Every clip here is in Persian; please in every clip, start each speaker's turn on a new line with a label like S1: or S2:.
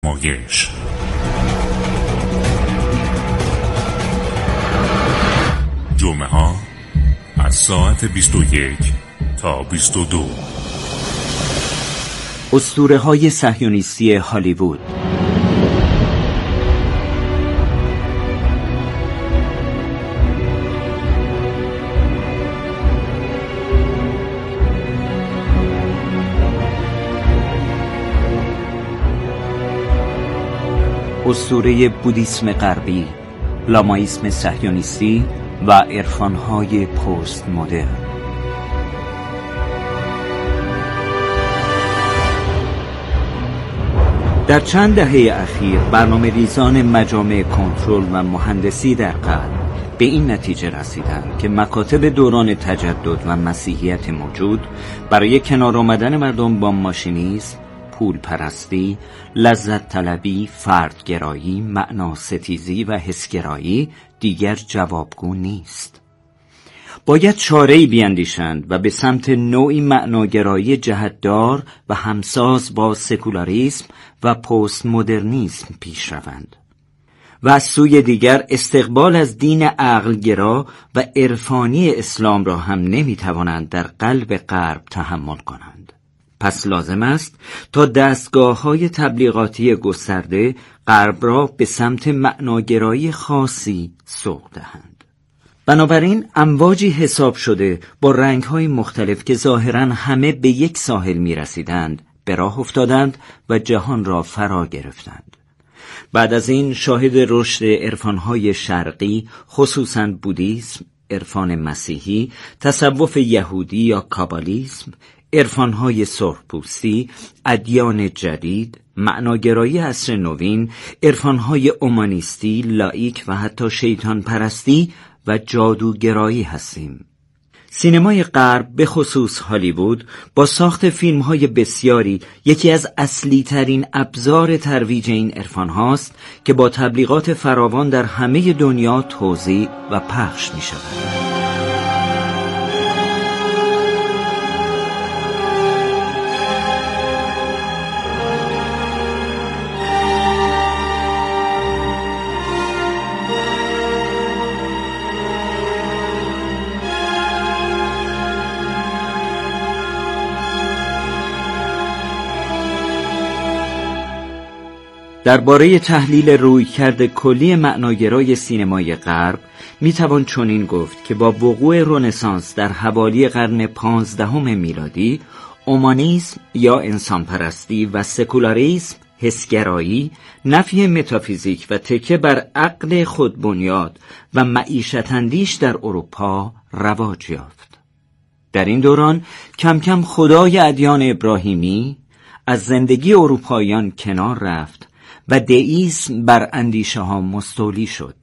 S1: مایش جمعه ها از ساعت 21 تا 22.
S2: اسطوره‌های صهیونیستی هالیوود. اسطوره بودیسم غربی، لامائیسم صهیونیستی و عرفان‌های پست مدرن. در چند دهه اخیر برنامه‌ریزان مجامع کنترل و مهندسی در غرب به این نتیجه رسیدند که مکاتب دوران تجدد و مسیحیت موجود برای کنار آمدن مردم با ماشینیسم، پول پرستی، لذت طلبی، فردگرایی، معناستیزی و حسگرایی دیگر جوابگو نیست. باید چاره‌ای بیندیشند و به سمت نوعی معناگرایی جهتدار و همساز با سکولاریسم و پست مدرنیسم پیش روند و از سوی دیگر استقبال از دین عقلگرا و عرفانی اسلام را هم نمیتوانند در قلب غرب تحمل کنند. پس لازم است تا دستگاه‌های تبلیغاتی گسترده غرب را به سمت معناگرایی خاصی سوق دهند. بنابراین امواجی حساب شده با رنگ‌های مختلف که ظاهراً همه به یک ساحل می‌رسیدند به راه افتادند و جهان را فرا گرفتند. بعد از این شاهد رشد عرفان‌های شرقی، خصوصاً بودیسم، عرفان مسیحی، تصوف یهودی یا کابالیسم، عرفان‌های سرخپوستی، ادیان جدید، معناگرایی عصر نوین، عرفان‌های اومانیستی، لایک و حتی شیطان پرستی و جادوگرایی هستیم. سینمای غرب به خصوص هالیوود با ساخت فیلم‌های بسیاری یکی از اصلی ترین ابزار ترویج این عرفان هاست که با تبلیغات فراوان در همه دنیا توزیع و پخش می شود. درباره تحلیل رویکرد کلی معناگرای سینمای غرب میتوان چنین گفت که با وقوع رنسانس در حوالی قرن 15 میلادی، اومانیسم یا انسانپرستی و سکولاریسم، حسگرایی، نفی متافیزیک و تکیه بر عقل خودبنیاد و معیشت اندیش در اروپا رواج یافت. در این دوران کم کم خدای ادیان ابراهیمی از زندگی اروپاییان کنار رفت و دئیسم بر اندیشه ها مستولی شد.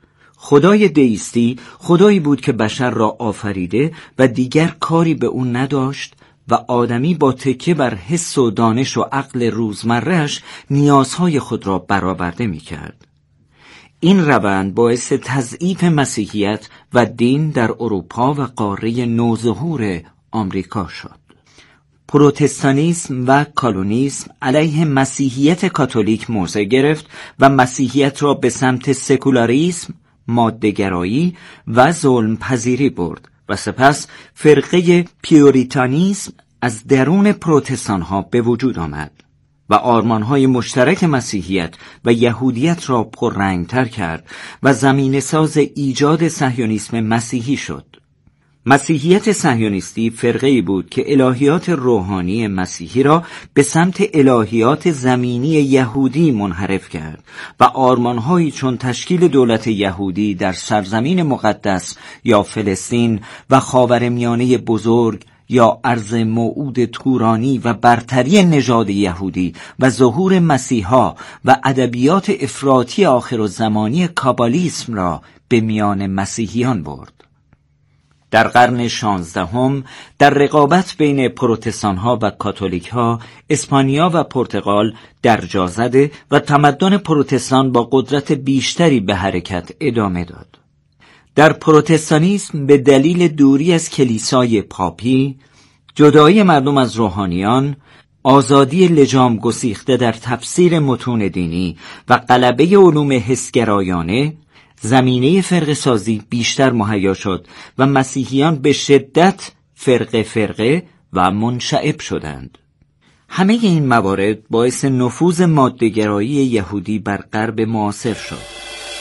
S2: خدای دئیستی خدایی بود که بشر را آفریده و دیگر کاری به او نداشت و آدمی با تکیه بر حس و دانش و عقل روزمره‌اش نیازهای خود را برآورده می کرد. این روند باعث تضعیف مسیحیت و دین در اروپا و قاره نوظهور آمریکا شد. پروتستانیسم و کالونیسم علیه مسیحیت کاتولیک موضع گرفت و مسیحیت را به سمت سکولاریسم، ماده‌گرایی و ظلم پذیری برد و سپس فرقه پیوریتانیسم از درون پروتستان ها به وجود آمد و آرمان‌های مشترک مسیحیت و یهودیت را پررنگ‌تر کرد و زمینه‌ساز ایجاد صهیونیسم مسیحی شد. مسیحیت صهیونیستی فرقه‌ای بود که الهیات روحانی مسیحی را به سمت الهیات زمینی یهودی منحرف کرد و آرمان‌هایی چون تشکیل دولت یهودی در سرزمین مقدس یا فلسطین و خاورمیانه بزرگ یا ارض موعود تورانی و برتری نژاد یهودی و ظهور مسیحا و ادبیات افراطی آخرالزمانی کابالیسم را به میان مسیحیان برد. در قرن 16 در رقابت بین پروتستان‌ها و کاتولیک‌ها، اسپانیا و پرتغال درجا زده و تمدن پروتستان با قدرت بیشتری به حرکت ادامه داد. در پروتستانیسم به دلیل دوری از کلیسای پاپی، جدایی مردم از روحانیان، آزادی لجام گسیخته در تفسیر متون دینی و غلبه علوم حسگرایانه، زمینه فرقه سازی بیشتر مهیا شد و مسیحیان به شدت فرقه و منشعب شدند. همه این موارد باعث نفوذ ماده‌گرایی یهودی بر غرب معاصر شد.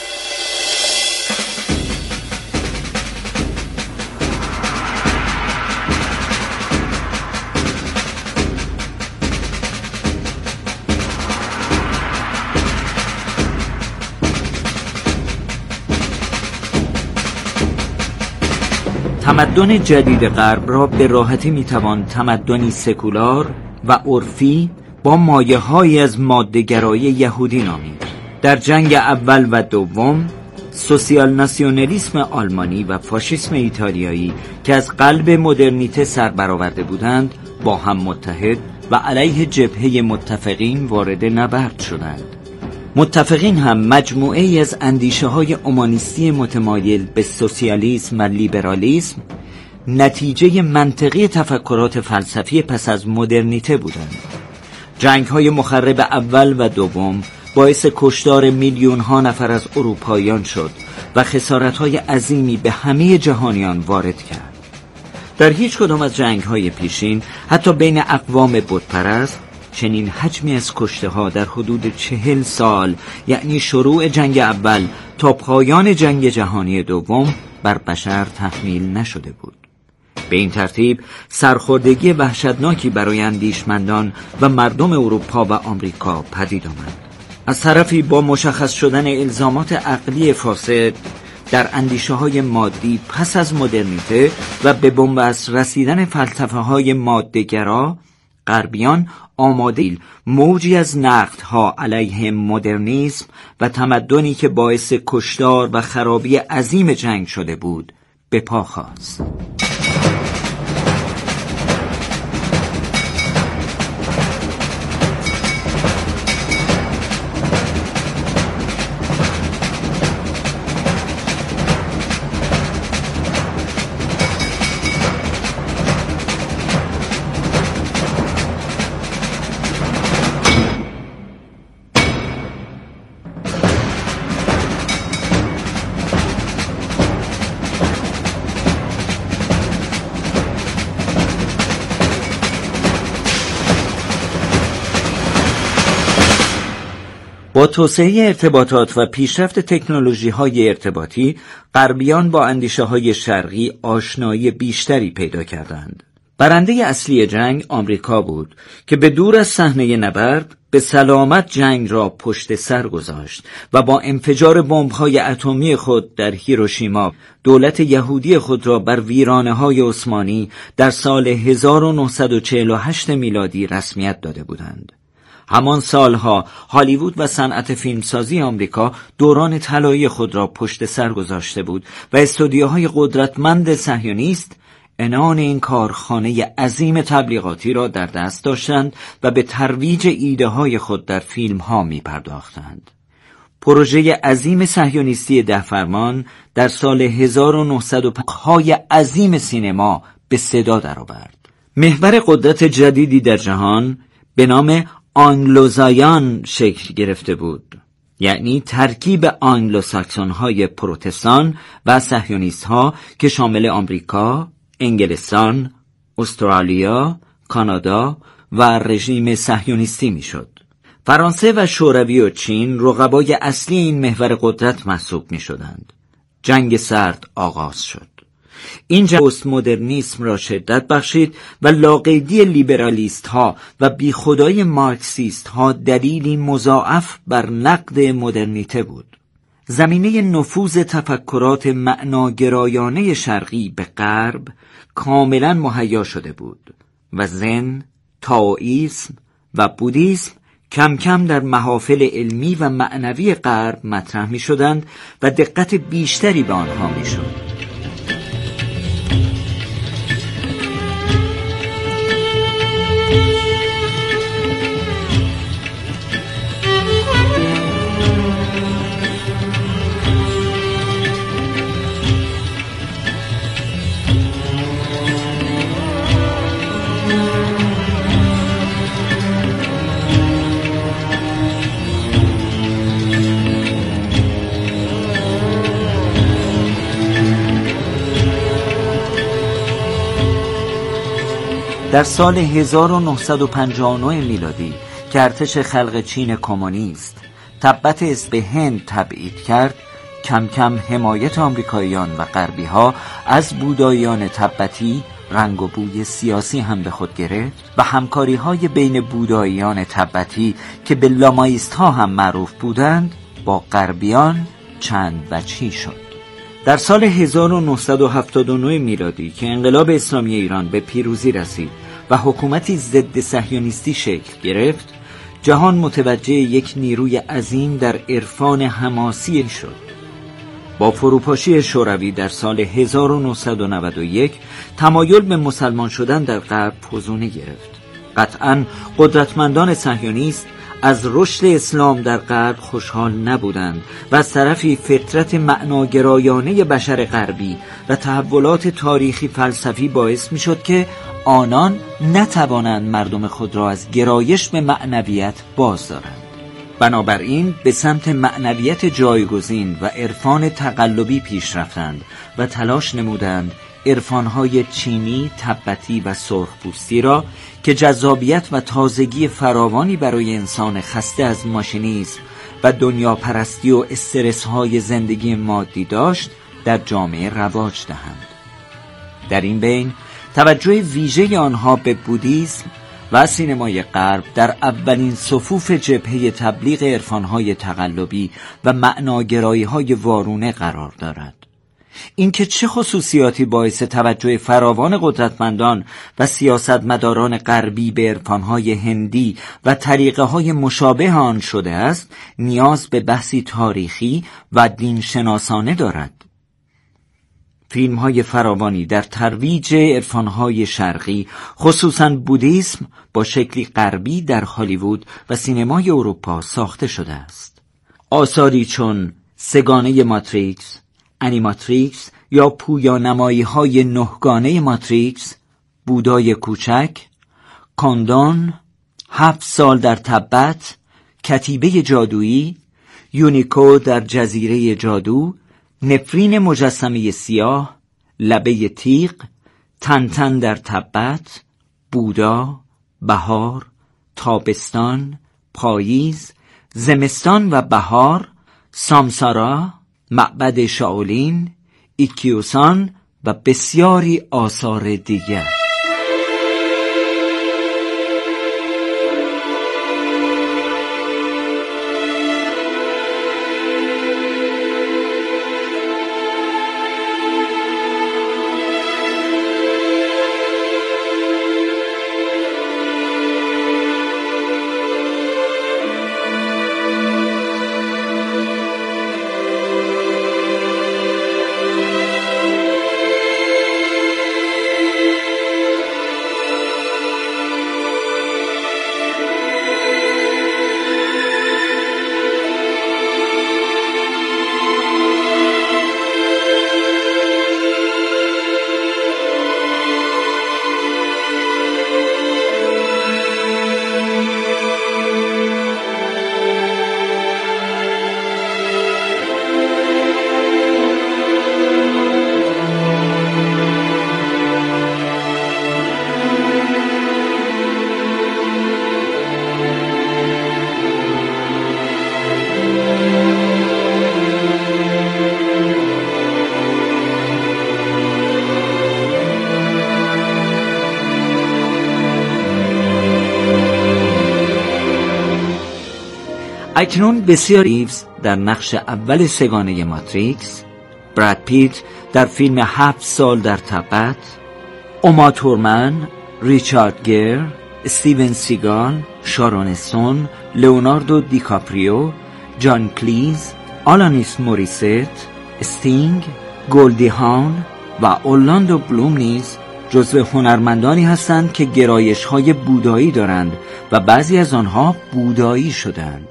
S2: تمدن جدید غرب را به راحتی میتوان تمدنی سکولار و عرفی با مایه‌هایی از ماده‌گرایی یهودی نامید. در جنگ اول و دوم، سوسیال ناسیونالیسم آلمانی و فاشیسم ایتالیایی که از قلب مدرنیته سر برآورده بودند، با هم متحد و علیه جبهه متفقین وارد نبرد شدند. متفقین هم مجموعه ای از اندیشه های اومانیستی متمایل به سوسیالیسم و لیبرالیسم، نتیجه منطقی تفکرات فلسفی پس از مدرنیته بودند. جنگ های مخرب اول و دوم باعث کشتار میلیون ها نفر از اروپاییان شد و خسارت های عظیمی به همه جهانیان وارد کرد. در هیچ کدام از جنگ های پیشین، حتی بین اقوام بتپرست، چنین حجمی از کشته ها در حدود 40 سال، یعنی شروع جنگ اول تا پایان جنگ جهانی دوم، بر بشر تحمیل نشده بود. به این ترتیب سرخوردگی وحشتناکی برای اندیشمندان و مردم اروپا و آمریکا پدید آمد. از طرفی با مشخص شدن الزامات عقلی فاسد در اندیشه های مادی پس از مدرنیته و به بنبست رسیدن فلسفه های ماده‌گرا، غربیان آماده موجی از نقدها علیه مدرنیسم و تمدنی که باعث کشتار و خرابی عظیم جنگ شده بود به پا خاست. با توسعه ارتباطات و پیشرفت تکنولوژی‌های ارتباطی، غربیان با اندیشه‌های شرقی آشنایی بیشتری پیدا کردند. برنده اصلی جنگ آمریکا بود که به دور از صحنه نبرد به سلامت جنگ را پشت سر گذاشت و با انفجار بمب‌های اتمی خود در هیروشیما دولت یهودی خود را بر ویرانه‌های عثمانی در سال 1948 میلادی رسمیت داده بودند. همان سالها هالیوود و صنعت فیلمسازی آمریکا دوران طلایی خود را پشت سر گذاشته بود و استودیوهای قدرتمند صهیونیست عنان این کارخانه عظیم تبلیغاتی را در دست داشتند و به ترویج ایده های خود در فیلم ها می پرداختند. پروژه عظیم صهیونیستی 10 فرمان در سال 1905 های عظیم سینما به صدا درآورد. محور قدرت جدیدی در جهان به نام آنگلوزایان شکل گرفته بود، یعنی ترکیب آنگلوساکسون های پروتستان و صهیونیست ها که شامل آمریکا، انگلستان، استرالیا، کانادا و رژیم صهیونیستی می شد. فرانسه و شوروی و چین رقبای اصلی این محور قدرت محسوب می شدند. جنگ سرد آغاز شد. این جنگ پست مدرنیسم را شدت بخشید و لاقیدی لیبرالیست ها و بیخودای مارکسیست ها دلیلی مضاعف بر نقد مدرنیته بود. زمینه نفوذ تفکرات معناگرایانه شرقی به غرب کاملا مهیا شده بود و زن، تائوئیسم و بودیسم کم کم در محافل علمی و معنوی غرب مطرح می شدند و دقت بیشتری به آنها می شد. در سال 1959 میلادی که ارتش خلق چین کمونیست تبت اسب هند تبعید کرد، کم کم حمایت آمریکاییان و غربی‌ها از بوداییان تبتی رنگ و بوی سیاسی هم به خود گرفت و همکاری‌های بین بوداییان تبتی که به لاماییست‌ها هم معروف بودند با غربیان چند وجهی شد. در سال 1979 میلادی که انقلاب اسلامی ایران به پیروزی رسید و حکومتی ضد صهیونیستی شکل گرفت، جهان متوجه یک نیروی عظیم در عرفان حماسی شد. با فروپاشی شوروی در سال 1991 تمایل به مسلمان شدن در غرب فزونه گرفت. قطعاً قدرتمندان صهیونیست از رشد اسلام در غرب خوشحال نبودند و از طرفی فطرت معناگرایانه بشر غربی و تحولات تاریخی فلسفی باعث می شد که آنان نتوانند مردم خود را از گرایش به معنویت باز دارند. بنابراین به سمت معنویت جایگزین و عرفان تقلبی پیش رفتند و تلاش نمودند عرفانهای چینی، تبتی و سرخپوستی را که جذابیت و تازگی فراوانی برای انسان خسته از ماشینیسم و دنیا پرستی و استرس‌های زندگی مادی داشت در جامعه رواج دهند. در این بین توجه ویژه آنها به بودیسم و سینمای غرب در اولین صفوف جبهه تبلیغ عرفانهای تقلبی و معناگرایی‌های وارونه قرار دارد. اینکه چه خصوصیاتی باعث توجه فراوان قدرتمندان و سیاستمداران غربی به عرفانهای هندی و طریقه‌های مشابه آن شده است، نیاز به بحثی تاریخی و دینشناسانه دارد. فیلم‌های فراوانی در ترویج عرفان‌های شرقی، خصوصاً بودیسم، با شکلی غربی در هالیوود و سینمای اروپا ساخته شده است. آثاری چون سگانه ماتریکس، انیماتریکس یا پویانمایی‌های نهگانه ماتریکس، بودای کوچک، کاندون، 7 سال در تبت، کتیبه جادویی، یونیکو در جزیره جادو، نفرین مجسمه سیاه، لبه تیغ، تنتن در تبت، بودا، بهار، تابستان، پاییز، زمستان و بهار، سامسارا، معبد شاولین، ایکیوسان و بسیاری آثار دیگر. اکنون بسیار ریوز در نقش اول سگانه ماتریکس، براد پیت در فیلم 7 سال در تبت، اوما تورمن، ریچارد گیر، استیون سیگال، شارون استون، لئوناردو دیکاپریو، جان کلیز، آلانیس موریست، استینگ، گولدی هاون و اورلاندو بلوم نیز جزو هنرمندانی هستند که گرایش‌های بودایی دارند و بعضی از آنها بودایی شدند.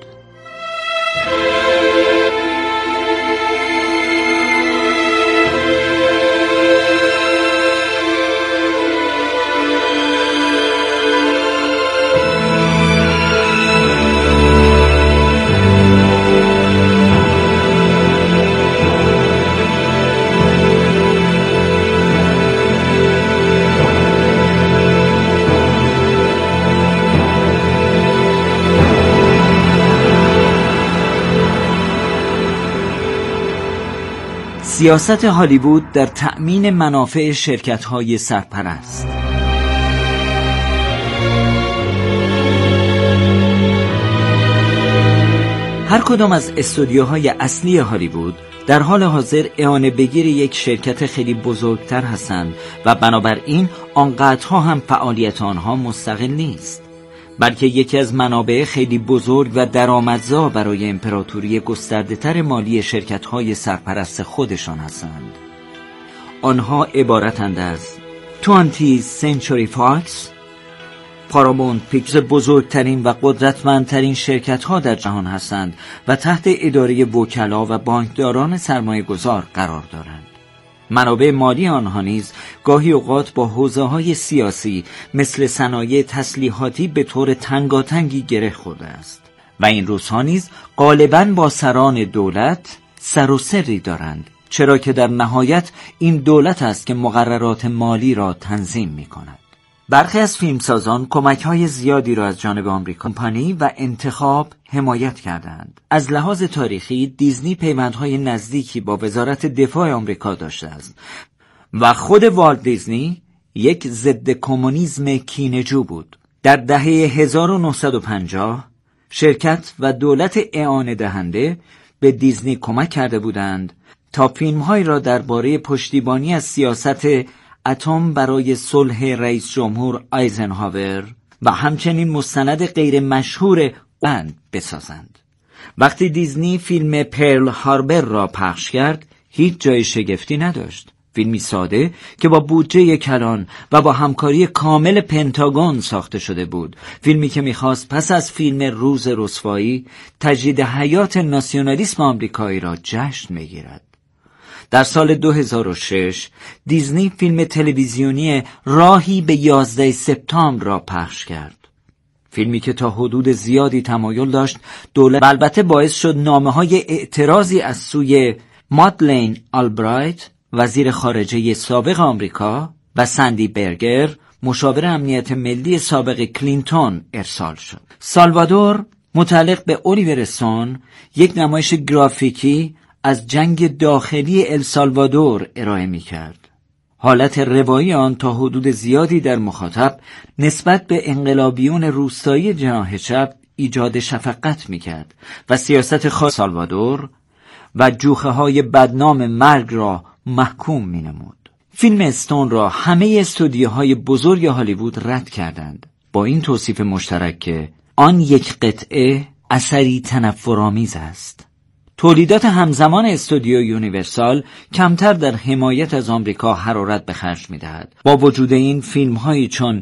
S2: سیاست هالیوود در تأمین منافع شرکت‌های سرپرست. هر کدام از استودیوهای اصلی هالیوود در حال حاضر اعانه بگیر یک شرکت خیلی بزرگتر هستند و بنابراین آنقدرها هم فعالیت آنها مستقل نیست، بلکه یکی از منابع خیلی بزرگ و درآمدزا برای امپراتوری گسترده‌تر مالی شرکت‌های سرپرست خودشان هستند. آنها عبارتند از 20th Century Fox، پارامونت پیکچرز بزرگترین و قدرتمندترین شرکت‌ها در جهان هستند و تحت اداره وکلا و بانکداران سرمایه‌گذار قرار دارند. منابع مالی آنها نیز گاهی اوقات با حوزه‌های سیاسی مثل صنایع تسلیحاتی به طور تنگاتنگی گره خورده است و این روزها نیز غالباً با سران دولت سر و سری دارند، چرا که در نهایت این دولت است که مقررات مالی را تنظیم می‌کند. برخی از فیلمسازان کمک‌های زیادی را از جانب آمریکا کمپانی و انتخاب حمایت کردند. از لحاظ تاریخی دیزنی پیوندهای نزدیکی با وزارت دفاع آمریکا داشته است و خود والت دیزنی یک ضد کمونیسم کینه‌جو بود. در دهه 1950 شرکت و دولت اعانه دهنده به دیزنی کمک کرده بودند تا فیلم‌هایی را درباره پشتیبانی از سیاست اتم برای صلح رئیس جمهور آیزنهاور و همچنین مستند غیر مشهور بند بسازند. وقتی دیزنی فیلم پرل هاربر را پخش کرد، هیچ جای شگفتی نداشت. فیلمی ساده که با بودجه کلان و با همکاری کامل پنتاگون ساخته شده بود. فیلمی که می‌خواست پس از فیلم روز رسوایی تجدید حیات ناسیونالیسم آمریکایی را جشن بگیرد. در سال 2006 دیزنی فیلم تلویزیونی راهی به 11 سپتامبر را پخش کرد. فیلمی که تا حدود زیادی تمایل داشت دولت و البته باعث شد نامه‌های اعتراضی از سوی مادلین آلبرایت وزیر خارجه سابق آمریکا و سندی برگر مشاور امنیت ملی سابق کلینتون ارسال شد. سالوادور متعلق به الیور استون یک نمایش گرافیکی از جنگ داخلی السالوادور ارائه می کرد. حالت روایی آن تا حدود زیادی در مخاطب نسبت به انقلابیون روستایی جناح چپ ایجاد شفقت می کرد و سیاست خاص سالوادور و جوخه های بدنام مرگ را محکوم می نمود. فیلم استون را همه استودیوهای بزرگ هالیوود رد کردند با این توصیف مشترک که آن یک قطعه اثری تنفرآمیز است. تولیدات همزمان استودیو یونیورسال کمتر در حمایت از آمریکا حرارت به خرج می‌دهد. با وجود این فیلم‌هایی چون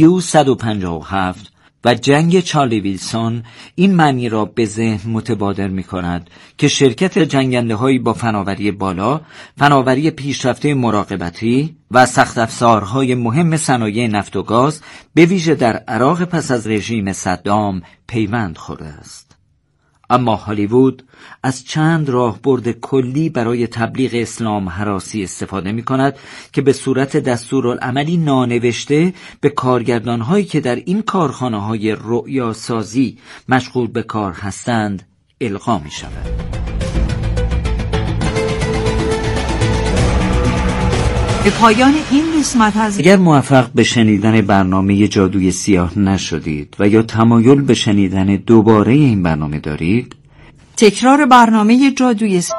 S2: U-157 و جنگ چارلی ویلسون این معنی را به ذهن متبادر می‌کند که شرکت جنگنده‌هایی با فناوری بالا، فناوری پیشرفته مراقبتی و سخت افزارهای مهم صنایع نفت و گاز به ویژه در عراق پس از رژیم صدام پیوند خورده است. اما هالیوود از چند راهبرد کلی برای تبلیغ اسلام هراسی استفاده می کند که به صورت دستورالعملی نانوشته به کارگردان‌هایی که در این کارخانه‌های رؤیاسازی مشغول به کار هستند القا می شود.
S3: به پایان این قسمت از
S2: اگر موفق به شنیدن برنامه جادوی سیاه نشدید و یا تمایل به شنیدن دوباره این برنامه دارید،
S3: تکرار برنامه جادوی سیاه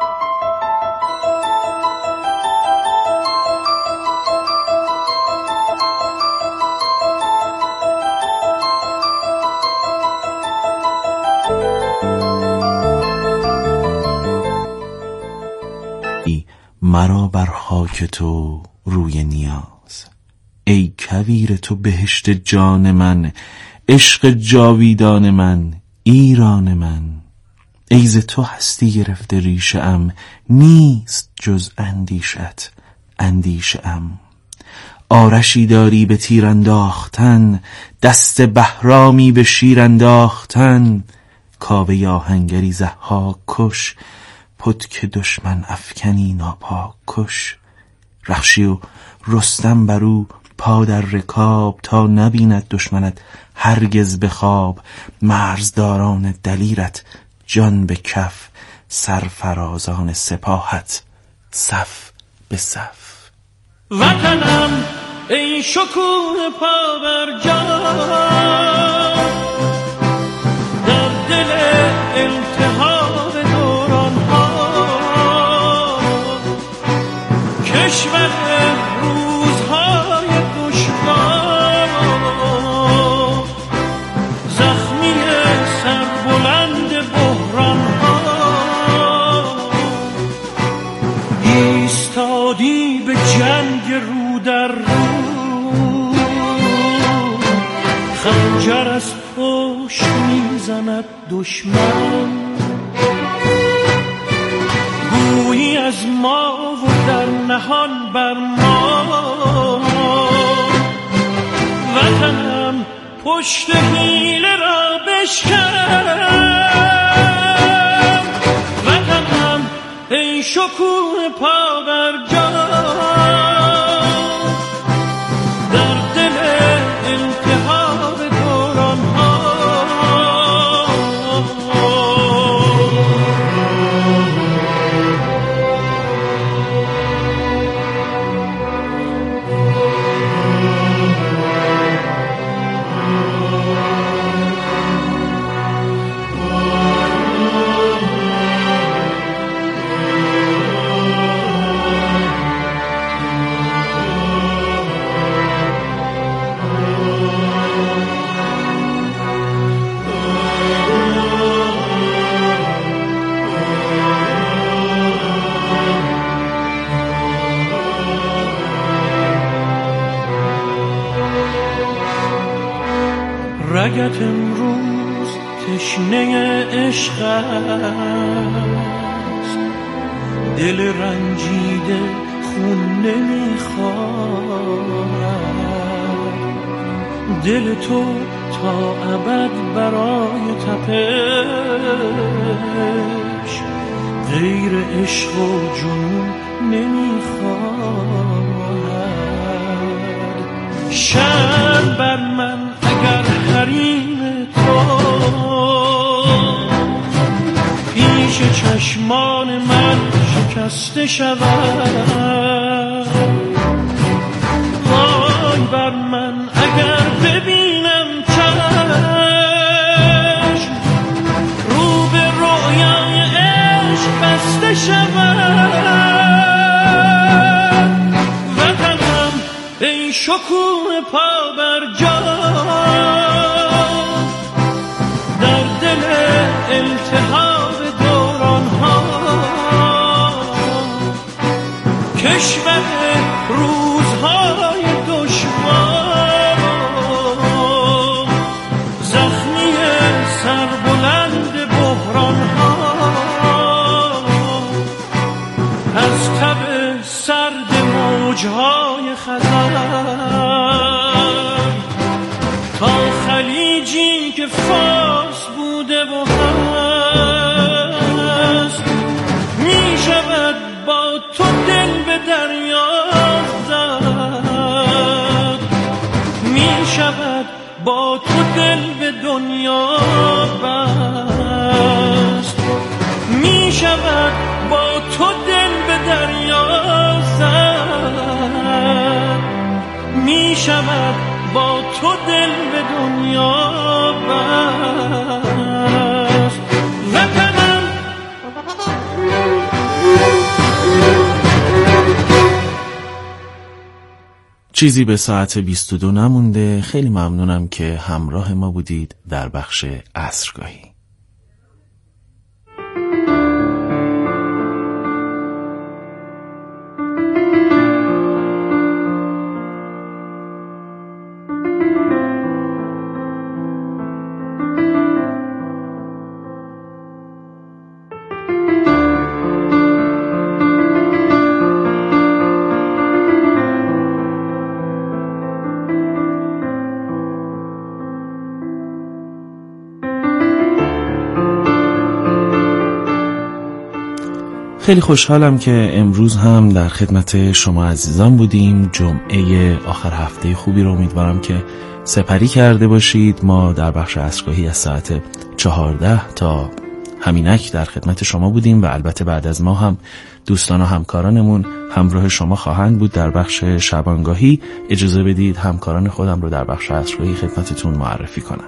S4: مرا بر خاک تو روی نیاز، ای کویر تو بهشت جان من، عشق جاویدان من، ایران من. ای ز تو هستی گرفته ریشه ام، نیست جز اندیشت اندیشه ام. آرشی داری به تیر انداختن، دست بهرامی به شیر انداختن. کاوه آهنگری ضحاک کش، پتک دشمن افکنی ناپاک کش. رخشی و رستم برو پا در رکاب، تا نبیند دشمنت هرگز به خواب. مرزداران دلیرت جان به کف، سرفرازان سپاهت صف به صف.
S5: وطنم ای شکوه پابرجا، در دل التهاب دوران ها، کشور روزهای دشوار، زخمی سربلند بحران ها، ایستادی به جنگ رو در رو، خنجر از پشت میزند دشمن، گویی از ما و در نهان بر ما. وطنم پشت حیله را بشکن، وطنم ای شکوه پابرجا، در دل التهاب دوران ها. رگت امروز تشنه عشق است، دل رنجیده خون نمیخواد، دل تو تا ابد برای تپش غیر عشق و جنون نمیخواد. شرم بر من اگر حریم تو پیش چشمان من شکسته شود، وای بر من اگر ببینم چشم رو به رویای عشق بسته شود. وطنم ای شکوه پابرجا، در دل التهاب دوران ها، کشور روزهای دشوار، زخمی سربلند بحران ها، از تب سرد موجهای خزر تا خلیجی که فارس بوده و هست، می شود با تو دل به دریا زد، می شود با تو دل به دنیا بست، می شود با تو دل به دریا زد، می شود با تو دل به دنیا بست. وطنم
S4: چیزی به ساعت 22 نمونده. خیلی ممنونم که همراه ما بودید در بخش عصرگاهی. خیلی خوشحالم که امروز هم در خدمت شما عزیزان بودیم. جمعه آخر هفته خوبی رو امیدوارم که سپری کرده باشید. ما در بخش عصرگاهی از ساعت 14 تا همینک در خدمت شما بودیم و البته بعد از ما هم دوستان و همکارانمون همراه شما خواهند بود در بخش شبانگاهی. اجازه بدید همکاران خودم رو در بخش عصرگاهی خدمتتون معرفی کنم.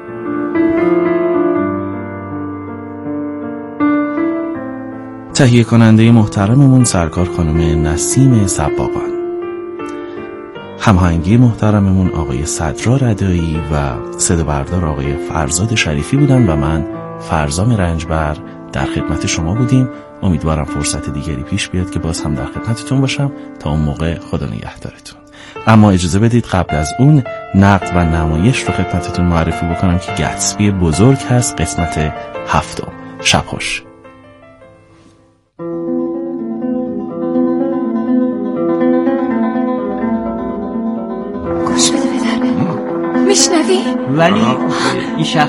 S4: تهیه کننده محترممون سرکار خانم نسیم سباقان، هماهنگی محترممون آقای صدرا ردایی و صدا بردار آقای فرزاد شریفی بودن و من فرزام رنجبر در خدمت شما بودیم. امیدوارم فرصت دیگری پیش بیاد که باز هم در خدمتتون باشم. تا اون موقع خدا نگهدارتون. اما اجازه بدید قبل از اون نقد و نمایش رو خدمتتون معرفی بکنم که گتسبی بزرگ هست، قسمت 7. شب خوش.
S6: گوش بده پدر، میشنوی؟
S2: ولی این شخص